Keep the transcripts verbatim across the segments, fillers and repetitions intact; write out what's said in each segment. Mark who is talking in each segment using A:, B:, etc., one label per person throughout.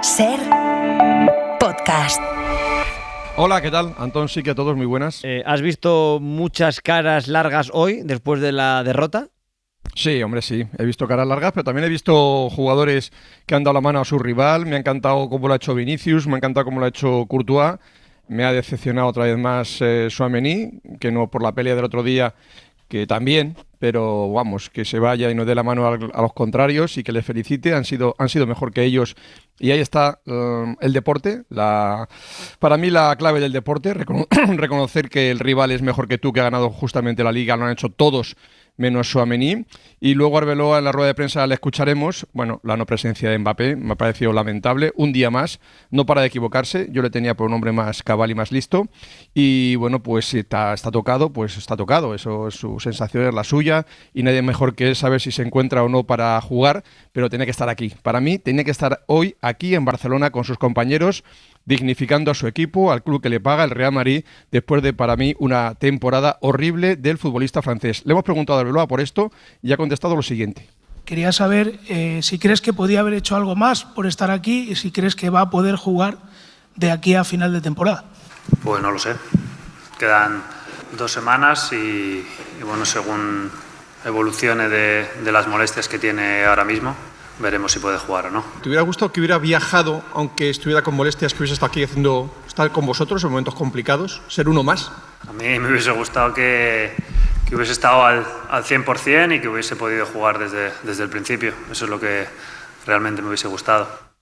A: Ser Podcast.
B: Hola, ¿qué tal? Antón, sí que a todos muy buenas.
C: Eh, ¿Has visto muchas caras largas hoy después de la derrota?
B: Sí, hombre, sí. He visto caras largas, pero también he visto jugadores que han dado la mano a su rival. Me ha encantado cómo lo ha hecho Vinicius, me ha encantado cómo lo ha hecho Courtois. Me ha decepcionado otra vez más eh, Tchouaméni, que no por la pelea del otro día, que también, pero vamos, que se vaya y no dé la mano a, a los contrarios y que les felicite. Han sido, han sido mejor que ellos. Y ahí está uh, el deporte. La, para mí la clave del deporte, recono- reconocer que el rival es mejor que tú, que ha ganado justamente la Liga. Lo han hecho todos menos Tchouaméni. Y luego Arbeloa en la rueda de prensa le escucharemos. Bueno, la no presencia de Mbappé me ha parecido lamentable. Un día más, no para de equivocarse. Yo le tenía por un hombre más cabal y más listo. Y bueno, pues si está, está tocado, pues está tocado. Eso es su sensación, es la suya. Y nadie mejor que él sabe si se encuentra o no para jugar. Pero tiene que estar aquí. Para mí, tiene que estar hoy aquí en Barcelona con sus compañeros, dignificando a su equipo, al club que le paga, el Real Madrid, después de, para mí, una temporada horrible del futbolista francés. Le hemos preguntado a Arbeloa por esto y ha contestado lo siguiente.
D: Quería saber eh, si crees que podía haber hecho algo más por estar aquí y si crees que va a poder jugar de aquí a final de temporada.
E: Pues no lo sé. Quedan dos semanas y, y bueno, según evolucione de, de las molestias que tiene ahora mismo, veremos si puede jugar o no.
B: ¿Te hubiera gustado que hubiera viajado, aunque estuviera con molestias, que hubiese estado aquí haciendo, estar con vosotros en momentos complicados? ¿Ser uno más?
E: A mí me hubiese gustado que, que hubiese estado al, al cien por ciento y que hubiese podido jugar desde, desde el principio. Eso es lo que realmente me hubiese gustado.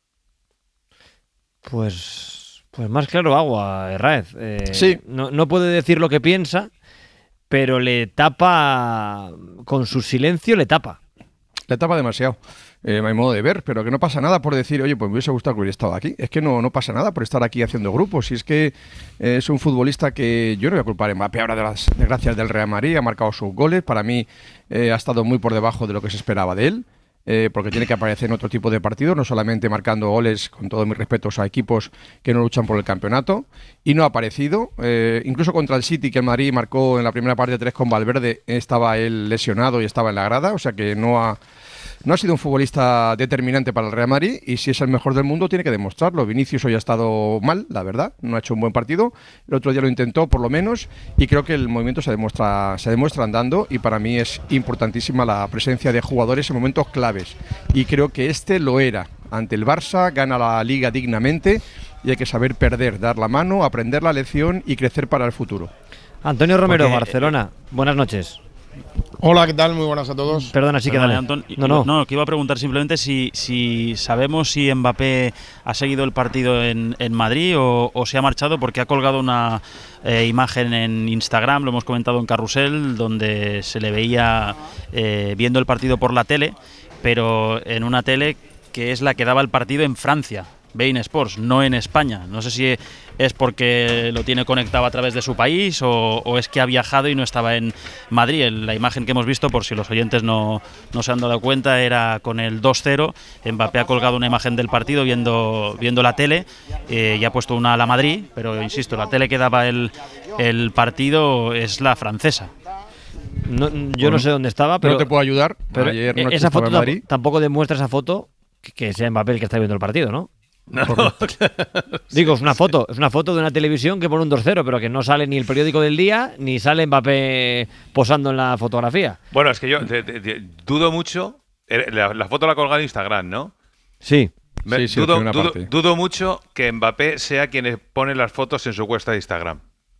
C: Pues, pues más claro agua, Herráez. Eh,
B: sí.
C: No, no puede decir lo que piensa, pero le tapa, con su silencio le tapa.
B: Le tapa demasiado. Eh, mi modo de ver, pero que no pasa nada por decir, oye, pues me hubiese gustado que hubiera estado aquí. Es que no, no pasa nada por estar aquí haciendo grupos. Y es que eh, es un futbolista que yo no voy a culpar a Mbappé ahora de las desgracias del Real Madrid. Ha marcado sus goles. Para mí eh, ha estado muy por debajo de lo que se esperaba de él. Eh, porque tiene que aparecer en otro tipo de partidos, no solamente marcando goles, con todos mis respetos a equipos que no luchan por el campeonato, y no ha aparecido. Eh, incluso contra el City, que el Madrid marcó en la primera parte tres con Valverde, estaba él lesionado y estaba en la grada, o sea que no ha, no ha sido un futbolista determinante para el Real Madrid, y si es el mejor del mundo tiene que demostrarlo. Vinicius hoy ha estado mal, la verdad, no ha hecho un buen partido, el otro día lo intentó por lo menos, y creo que el movimiento se demuestra, se demuestra andando, y para mí es importantísima la presencia de jugadores en momentos clave. Y creo que este lo era. Ante el Barça, gana la Liga dignamente y hay que saber perder, dar la mano, aprender la lección y crecer para el futuro.
C: Antonio Romero,
F: Porque,
C: Barcelona. Buenas noches.
F: Hola, ¿qué tal? Muy buenas a todos.
C: Perdona, sí que dale.
G: Antón,
C: no, no.
G: no, que iba a preguntar simplemente si, si sabemos si Mbappé ha seguido el partido en, en Madrid o, o se ha marchado, porque ha colgado una eh, imagen en Instagram, lo hemos comentado en Carrusel, donde se le veía eh, viendo el partido por la tele, pero en una tele que es la que daba el partido en Francia, beIN Sports, no en España. No sé si es porque lo tiene conectado a través de su país o, o es que ha viajado y no estaba en Madrid. La imagen que hemos visto, por si los oyentes no, no se han dado cuenta, era con el dos cero. Mbappé ha colgado una imagen del partido viendo, viendo la tele eh, y ha puesto una a la Madrid, pero insisto, la tele que daba el, el partido es la francesa.
C: No, yo bueno, no sé dónde estaba, pero
B: no te puedo ayudar.
C: Pero
B: ayer no
C: esa foto
B: tamp-
C: tampoco demuestra esa foto que, que sea Mbappé el que está viendo el partido, ¿no?
G: No,
C: Digo, es una foto, es una foto de una televisión que pone un dos cero, pero que no sale ni el periódico del día, ni sale Mbappé posando en la fotografía.
H: Bueno, es que yo te, te, te, dudo mucho. La, la foto la ha colgado en Instagram, ¿no?
C: Sí.
H: Me,
B: sí, sí
H: dudo, dudo, dudo mucho que Mbappé sea quien pone las fotos en su cuenta de Instagram.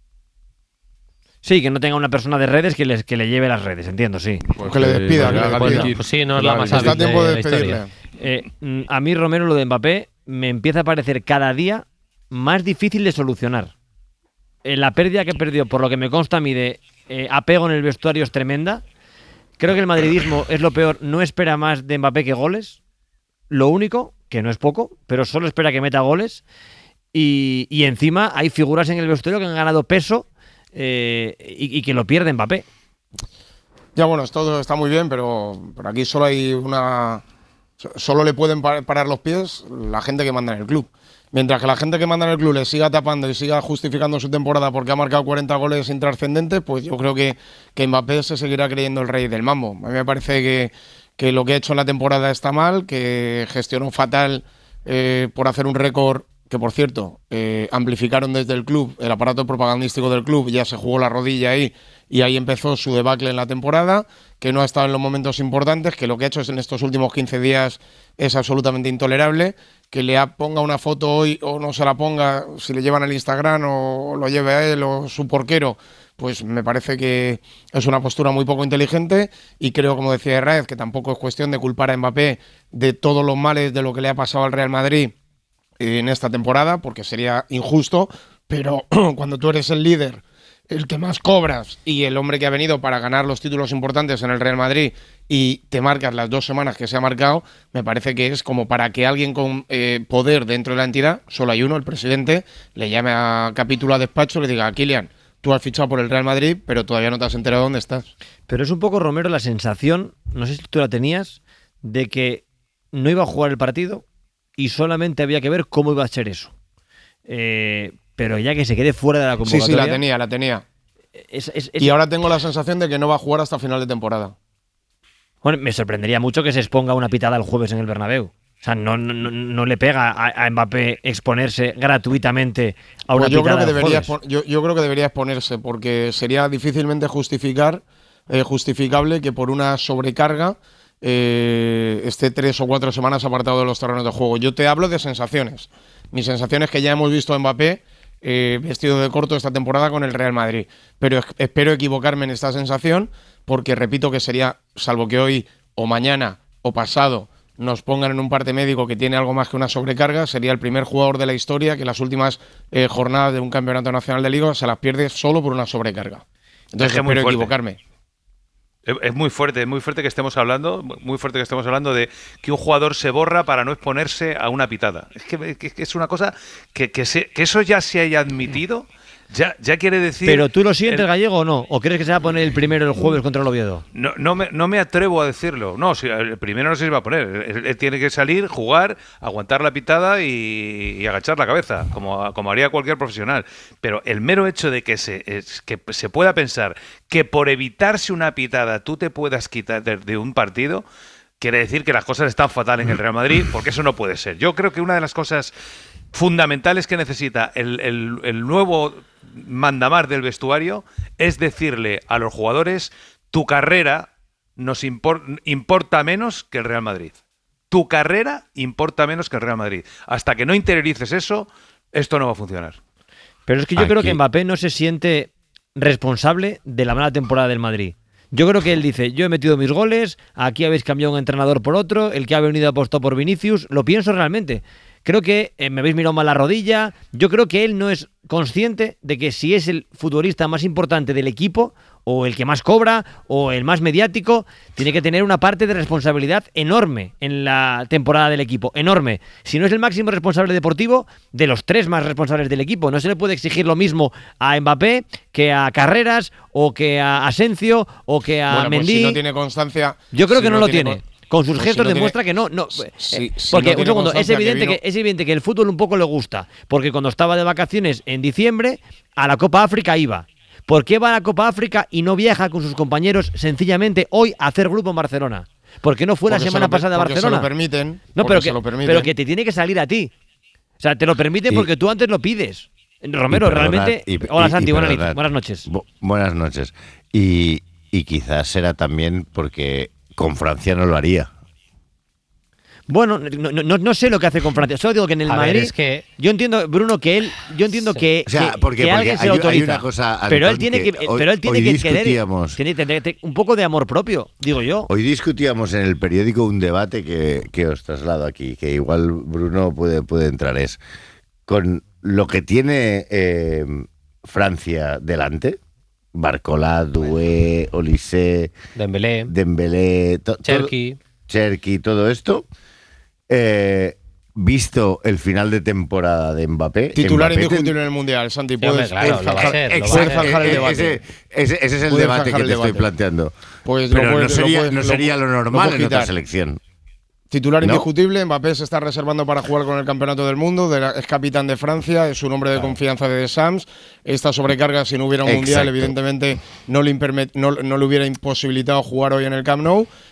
C: Sí, que no tenga una persona de redes que, les, que le lleve las redes, entiendo, sí.
F: Pues que le despida, que le despida.
I: Pues, pues sí, no es la más
F: Está
I: hábil
F: tiempo de
I: de la historia.
C: Eh, a mí, Romero, lo de Mbappé me empieza a parecer cada día más difícil de solucionar. Eh, la pérdida que perdió, por lo que me consta a mí, de eh, apego en el vestuario es tremenda. Creo que el madridismo es lo peor. No espera más de Mbappé que goles. Lo único, que no es poco, pero solo espera que meta goles. Y, y encima hay figuras en el vestuario que han ganado peso eh, y, y que lo pierde Mbappé.
F: Ya bueno, esto está muy bien, pero por aquí solo hay una... Solo le pueden parar los pies la gente que manda en el club. Mientras que la gente que manda en el club le siga tapando y siga justificando su temporada porque ha marcado cuarenta goles intrascendentes, pues yo creo que, que Mbappé se seguirá creyendo el rey del mambo. A mí me parece que, que lo que ha hecho en la temporada está mal, que gestionó fatal eh, por hacer un récord que, por cierto, eh, amplificaron desde el club, el aparato propagandístico del club, ya se jugó la rodilla ahí y ahí empezó su debacle en la temporada, que no ha estado en los momentos importantes, que lo que ha hecho es en estos últimos quince días es absolutamente intolerable, que le ponga una foto hoy o no se la ponga, si le llevan al Instagram o lo lleve a él o su porquero, pues me parece que es una postura muy poco inteligente y creo, como decía Herráez, que tampoco es cuestión de culpar a Mbappé de todos los males de lo que le ha pasado al Real Madrid en esta temporada, porque sería injusto, pero cuando tú eres el líder, el que más cobras y el hombre que ha venido para ganar los títulos importantes en el Real Madrid y te marcas las dos semanas que se ha marcado, me parece que es como para que alguien con eh, poder dentro de la entidad, solo hay uno, el presidente, le llame a capítulo a despacho y le diga: Kylian, tú has fichado por el Real Madrid, pero todavía no te has enterado dónde estás.
C: Pero es un poco, Romero, la sensación, no sé si tú la tenías, de que no iba a jugar el partido y solamente había que ver cómo iba a ser eso. Eh, pero ya que se quede fuera de la convocatoria...
F: Sí, sí, la tenía, la tenía.
C: Es, es, es...
F: Y ahora tengo la sensación de que no va a jugar hasta final de temporada.
C: Bueno, me sorprendería mucho que se exponga una pitada el jueves en el Bernabéu. O sea, no, no, no le pega a, a Mbappé exponerse gratuitamente a una
F: pues yo
C: pitada
F: creo que
C: el
F: debería
C: jueves.
F: yo, yo creo que debería exponerse, porque sería difícilmente justificar eh, justificable que por una sobrecarga eh, esté tres o cuatro semanas apartado de los terrenos de juego. Yo te hablo de sensaciones. Mi sensación es que ya hemos visto a Mbappé eh, vestido de corto esta temporada con el Real Madrid. Pero espero equivocarme en esta sensación, porque repito que sería, salvo que hoy o mañana o pasado nos pongan en un parte médico que tiene algo más que una sobrecarga, sería el primer jugador de la historia que las últimas eh, jornadas de un campeonato nacional de liga se las pierde solo por una sobrecarga. Entonces espero equivocarme.
H: Es muy fuerte, es muy fuerte que estemos hablando, muy fuerte que estemos hablando de que un jugador se borra para no exponerse a una pitada. Es que, que, que es una cosa que, que, se, que eso ya se haya admitido. Ya, ya quiere decir...
C: ¿Pero tú lo sientes, el... Gallego, o no? ¿O crees que se va a poner el primero el jueves contra el Oviedo?
H: No, no, me, no me atrevo a decirlo. No, si el primero no se va a poner. Él, él tiene que salir, jugar, aguantar la pitada y, y agachar la cabeza, como, como haría cualquier profesional. Pero el mero hecho de que se, es, que se pueda pensar que por evitarse una pitada tú te puedas quitar de, de un partido... quiere decir que las cosas están fatal en el Real Madrid, porque eso no puede ser. Yo creo que una de las cosas fundamentales que necesita el, el, el nuevo mandamás del vestuario es decirle a los jugadores: tu carrera nos impor- importa menos que el Real Madrid. Tu carrera importa menos que el Real Madrid. Hasta que no interiorices eso, esto no va a funcionar.
C: Pero es que yo
I: Aquí.
C: creo que Mbappé no se siente responsable de la mala temporada del Madrid. Yo creo que él dice: yo he metido mis goles, aquí habéis cambiado un entrenador por otro, el que ha venido apostó por Vinicius. Lo pienso realmente. Creo que eh, me habéis mirado mal la rodilla. Yo creo que él no es consciente de que si es el futbolista más importante del equipo, o el que más cobra, o el más mediático, tiene que tener una parte de responsabilidad enorme en la temporada del equipo. Enorme. Si no es el máximo responsable deportivo, de los tres más responsables del equipo. No se le puede exigir lo mismo a Mbappé que a Carreras, o que a Asensio, o que a
F: bueno,
C: Mendy.
F: Pues si no tiene constancia...
C: Yo creo
F: si
C: que no,
F: no
C: lo
F: tiene
C: tiene.
F: con...
C: Con sus
F: pues
C: gestos
F: si no
C: demuestra
F: tiene...
C: que no. no
F: si,
C: eh,
F: si
C: porque,
F: no
C: un segundo, es evidente que,
F: que, vino...
C: que es evidente que el fútbol un poco le gusta. Porque cuando estaba de vacaciones en diciembre, a la Copa África iba. ¿Por qué va a la Copa África y no viaja con sus compañeros sencillamente hoy a hacer grupo en Barcelona? ¿Por qué no fue
F: porque
C: la semana
F: lo,
C: pasada a Barcelona?
F: Se lo permiten.
C: No, pero que,
F: se lo permiten.
C: pero que te tiene que salir a ti. O sea, te lo permiten
I: Y,
C: porque tú antes lo pides. Romero,
I: y perdonad,
C: realmente...
I: y,
C: Hola,
I: y,
C: Santi,
I: y
C: buenas,
I: perdonad.
C: buenas noches.
I: Bu buenas noches. Y, y quizás será también porque con Francia no lo haría.
C: Bueno, no, no, no sé lo que hace con Francia. Solo digo que en el
J: A
C: Madrid...
J: ver, es que...
C: Yo entiendo, Bruno, que él... Yo entiendo
J: Sí.
C: que,
I: O sea,
C: que,
I: porque-
C: que
I: porque
C: alguien se
I: hay-
C: lo
I: hay
C: autoriza.
I: una cosa, Antón,
C: pero él tiene que,
I: que hoy-
C: pero él tiene
I: hoy
C: que querer...
I: discutíamos-
C: Tiene que tener un poco de amor propio, digo yo.
I: Hoy discutíamos en el periódico un debate que, que os traslado aquí, que igual Bruno puede, puede entrar, es con lo que tiene eh, Francia delante, Barcola, Doué, Olise,
J: Dembélé,
I: Dembélé, to- todo-
J: Cherki.
I: Cherki, todo esto, eh, visto el final de temporada de Mbappé...
F: Titular
I: Mbappé
F: indiscutible
I: ten-
F: en el Mundial, Santi.
J: Sí, hombre,
F: Puedes,
J: claro,
F: puedes
J: lo va a
F: zanjar-
J: ser, lo va a
F: puedes
J: ser.
F: zanjar el
I: Eh,
F: debate.
I: Ese, ese- ese es el
F: Puedes
I: debate
F: zanjar
I: que
F: el
I: te estoy
F: debate.
I: planteando.
F: Pues lo
I: Pero
F: puedes-
I: no sería,
F: lo puedes-
I: no
F: lo-
I: sería lo
F: lo
I: normal
F: puedes
I: en otra
F: quitar.
I: selección.
F: Titular
I: ¿No?
F: indiscutible, Mbappé se está reservando para jugar con el Campeonato del Mundo, de la- es capitán de Francia, es un hombre de confianza de Deschamps. Esta sobrecarga, si no hubiera un Mundial,
I: Exacto.
F: evidentemente no le, imperme- no, no le hubiera imposibilitado jugar hoy en el Camp Nou.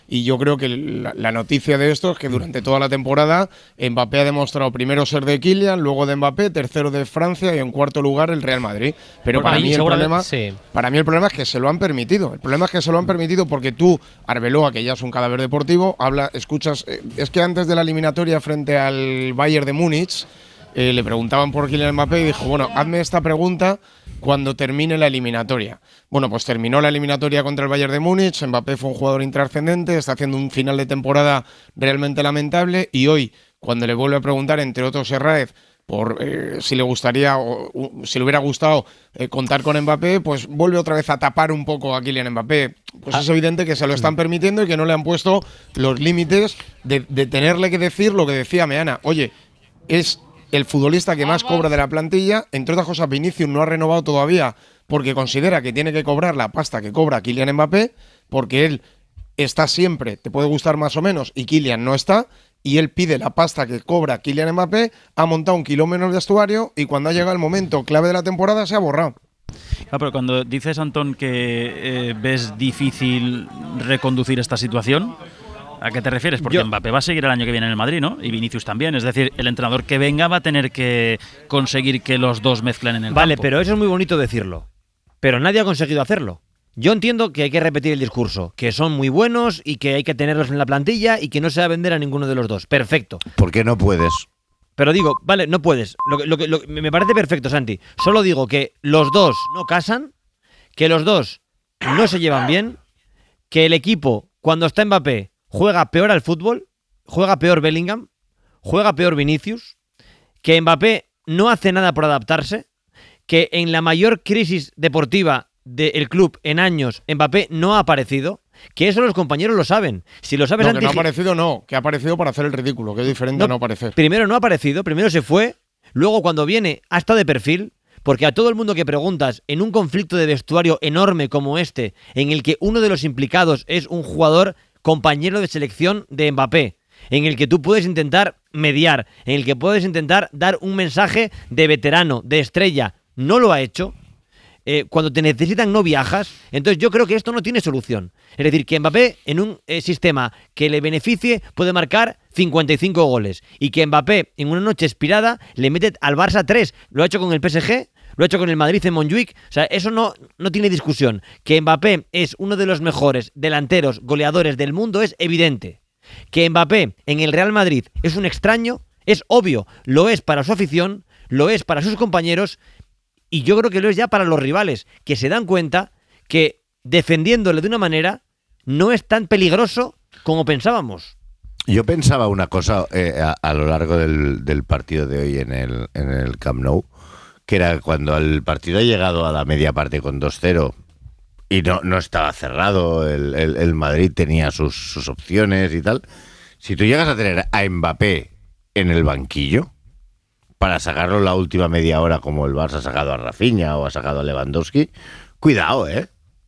F: y yo creo que la, la noticia de esto es que durante toda la temporada Mbappé ha demostrado primero ser de Kylian, luego de Mbappé, tercero de Francia y en cuarto lugar el Real Madrid. Pero para mí, el problema, sí. para mí el problema es que se lo han permitido. El problema es que se lo han permitido porque tú, Arbeloa, que ya es un cadáver deportivo, habla, escuchas. Eh, es que antes de la eliminatoria frente al Bayern de Múnich, eh, le preguntaban por Kylian Mbappé y dijo, bueno, hazme esta pregunta cuando termine la eliminatoria. Bueno, pues terminó la eliminatoria contra el Bayern de Múnich, Mbappé fue un jugador intrascendente, está haciendo un final de temporada realmente lamentable y hoy, cuando le vuelve a preguntar, entre otros Herráez, por eh, si le gustaría o uh, si le hubiera gustado eh, contar con Mbappé, pues vuelve otra vez a tapar un poco a Kylian Mbappé. Pues ah. es evidente que se lo están permitiendo y que no le han puesto los límites de, de tenerle que decir lo que decía Meana. Oye, es el futbolista que más cobra de la plantilla, entre otras cosas Vinicius no ha renovado todavía porque considera que tiene que cobrar la pasta que cobra Kylian Mbappé, porque él está siempre, te puede gustar más o menos, y Kylian no está, y él pide la pasta que cobra Kylian Mbappé, ha montado un kilo menos de vestuario y cuando ha llegado el momento clave de la temporada se ha borrado.
G: Ah, pero cuando dices, Antón, que eh, ves difícil reconducir esta situación, ¿a qué te refieres? Porque Yo, Mbappé va a seguir el año que viene en el Madrid, ¿no? Y Vinicius también. Es decir, el entrenador que venga va a tener que conseguir que los dos mezclen en el
C: Vale,
G: campo.
C: Pero eso es muy bonito decirlo. Pero nadie ha conseguido hacerlo. Yo entiendo que hay que repetir el discurso, que son muy buenos y que hay que tenerlos en la plantilla y que no se va a vender a ninguno de los dos. Perfecto.
I: ¿Por qué no puedes?
C: Pero digo, vale, no puedes. Lo que, lo que, lo que, me parece perfecto, Santi. Solo digo que los dos no casan, que los dos no se llevan bien, que el equipo, cuando está Mbappé, juega peor al fútbol, juega peor Bellingham, juega peor Vinicius, que Mbappé no hace nada por adaptarse, que en la mayor crisis deportiva del club en años Mbappé no ha aparecido, que eso los compañeros lo saben. Si lo sabes
F: no,
C: antes,
F: que no ha aparecido, no, que ha aparecido para hacer el ridículo, que es diferente no, a no aparecer.
C: Primero no ha aparecido, primero se fue, luego cuando viene ha estado de perfil, porque a todo el mundo que preguntas, en un conflicto de vestuario enorme como este, en el que uno de los implicados es un jugador compañero de selección de Mbappé, en el que tú puedes intentar mediar, en el que puedes intentar dar un mensaje de veterano, de estrella, no lo ha hecho. Eh, cuando te necesitan no viajas, entonces yo creo que esto no tiene solución. Es decir, que Mbappé en un eh, sistema que le beneficie puede marcar cincuenta y cinco goles y que Mbappé en una noche inspirada le mete al Barça tres. Lo ha hecho con el P S G, lo ha hecho con el Madrid en Montjuic. O sea, eso no, no tiene discusión. Que Mbappé es uno de los mejores delanteros goleadores del mundo es evidente. Que Mbappé en el Real Madrid es un extraño es obvio. Lo es para su afición, lo es para sus compañeros. Y yo creo que lo es ya para los rivales, que se dan cuenta que defendiéndole de una manera no es tan peligroso como pensábamos.
I: Yo pensaba una cosa eh, a, a lo largo del, del partido de hoy en el, en el Camp Nou, que era cuando el partido ha llegado a la media parte con dos cero y no, no estaba cerrado, el, el, el Madrid tenía sus, sus opciones y tal. Si tú llegas a tener a Mbappé en el banquillo, para sacarlo la última media hora como el Barça ha sacado a Rafinha o ha sacado a Lewandowski, cuidado, ¿eh?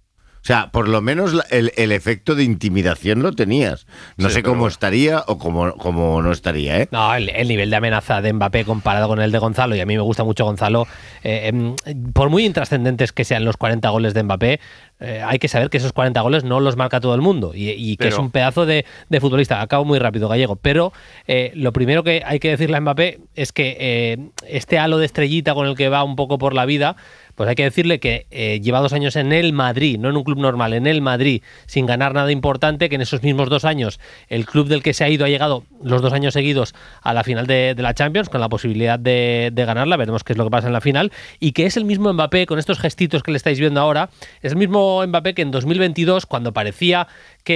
I: O sea, por lo menos la, el, el efecto de intimidación lo tenías. No sí, sé cómo bueno. estaría o cómo, cómo no estaría, ¿eh?
J: No, el, el nivel de amenaza de Mbappé comparado con el de Gonzalo, y a mí me gusta mucho Gonzalo, eh, eh, por muy intrascendentes que sean los cuarenta goles de Mbappé, eh, hay que saber que esos cuarenta goles no los marca todo el mundo y, y que pero, es un pedazo de, de futbolista. Acabo muy rápido, Gallego, pero eh, lo primero que hay que decirle a Mbappé es que eh, este halo de estrellita con el que va un poco por la vida, pues hay que decirle que eh, lleva dos años en el Madrid, no en un club normal, en el Madrid, sin ganar nada importante, que en esos mismos dos años el club del que se ha ido ha llegado los dos años seguidos a la final de, de la Champions, con la posibilidad de, de ganarla, veremos qué es lo que pasa en la final, y que es el mismo Mbappé, con estos gestitos que le estáis viendo ahora, es el mismo Mbappé que en dos mil veintidós, cuando parecía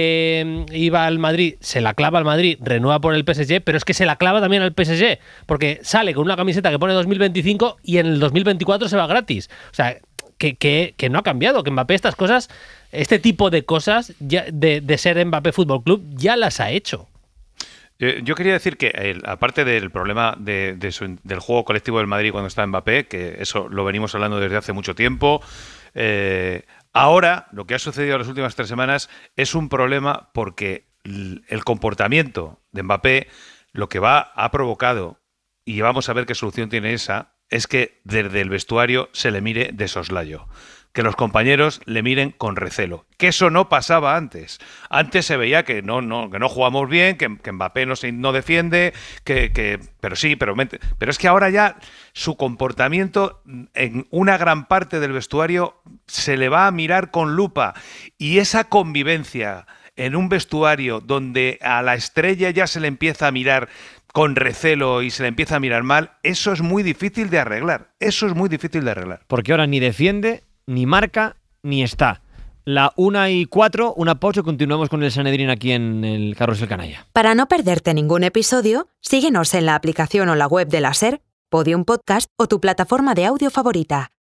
J: que iba al Madrid, se la clava al Madrid, renueva por el P S G, pero es que se la clava también al P S G, porque sale con una camiseta que pone dos mil veinticinco y en el dos mil veinticuatro se va gratis. O sea, que, que, que no ha cambiado, que Mbappé estas cosas, este tipo de cosas ya, de, de ser Mbappé Fútbol Club, ya las ha hecho.
H: Yo quería decir que, el, aparte del problema de, de su, del juego colectivo del Madrid cuando está Mbappé, que eso lo venimos hablando desde hace mucho tiempo, eh, ahora lo que ha sucedido en las últimas tres semanas es un problema porque el comportamiento de Mbappé lo que va ha provocado, y vamos a ver qué solución tiene esa, es que desde el vestuario se le mire de soslayo. que los compañeros le miren con recelo. Que eso no pasaba antes. Antes se veía que no, no, que no jugamos bien, que, que Mbappé no, se, no defiende, que, que, pero sí, pero, pero es que ahora ya su comportamiento en una gran parte del vestuario se le va a mirar con lupa. Y esa convivencia en un vestuario donde a la estrella ya se le empieza a mirar con recelo y se le empieza a mirar mal, eso es muy difícil de arreglar. Eso es muy difícil de arreglar.
C: Porque ahora ni defiende, ni marca, ni está. La una y cuatro, una pausa y continuamos con el Sanedrín aquí en el Carrusel Canalla.
A: Para no perderte ningún episodio, síguenos en la aplicación o la web de la SER, Podium Podcast o tu plataforma de audio favorita.